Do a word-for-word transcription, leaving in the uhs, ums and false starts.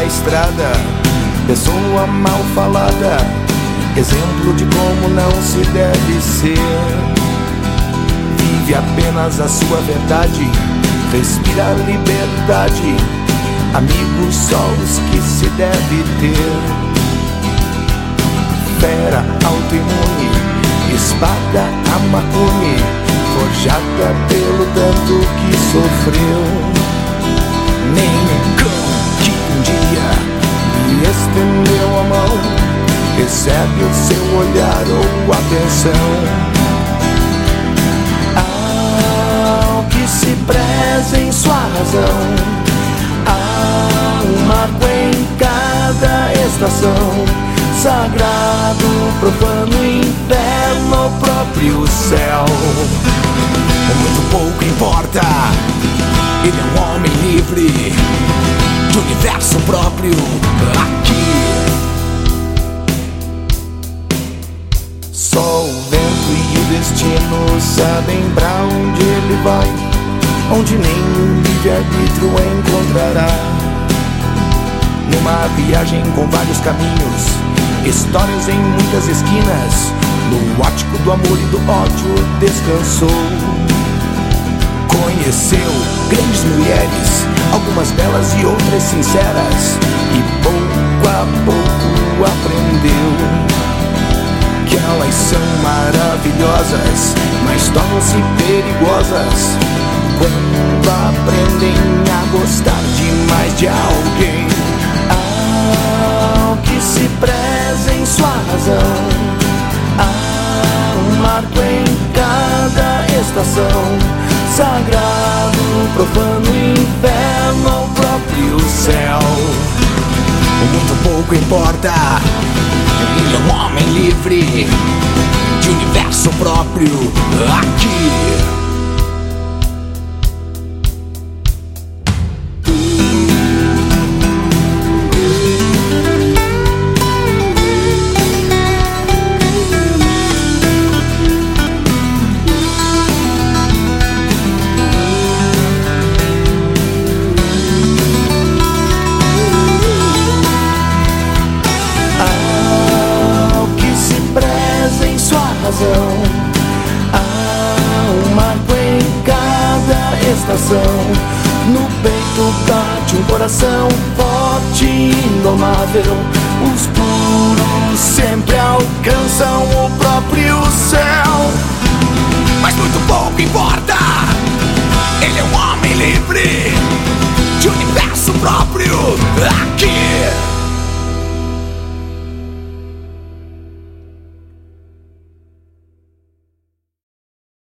estrada, pessoa mal falada, exemplo de como não se deve ser. Vive apenas a sua verdade, respira a liberdade, amigos só os que se deve ter. Fera autoimune, espada amacune, forjada pelo tanto que sofreu. Nem cão que um dia lhe estendeu a mão recebe o seu olhar ou atenção. Ao que se preza em sua razão, há um marco em cada estação, sagrado, profano, inferno, o próprio céu. Muito pouco importa, ele é um homem livre, de universo próprio aqui. Só o vento e o destino sabem pra onde ele vai, onde nem o livre-arbítrio encontrará. Numa viagem com vários caminhos, histórias em muitas esquinas, no ático do amor e do ódio descansou. Conheceu grandes mulheres, algumas belas e outras sinceras, e pouco a pouco aprendeu que elas são maravilhosas, mas tornam-se perigosas quando aprendem a gostar demais de alguém. Ao que se preza em sua razão, há um marco em cada estação, sagrado, profano, inferno, o próprio céu. Muito pouco importa, ele é um homem livre, de universo próprio aqui. Há um marco em cada estação, no peito bate um coração forte e indomável. Os puros sempre alcançam o próprio céu. Mas muito pouco importa, ele é um homem livre, de universo próprio.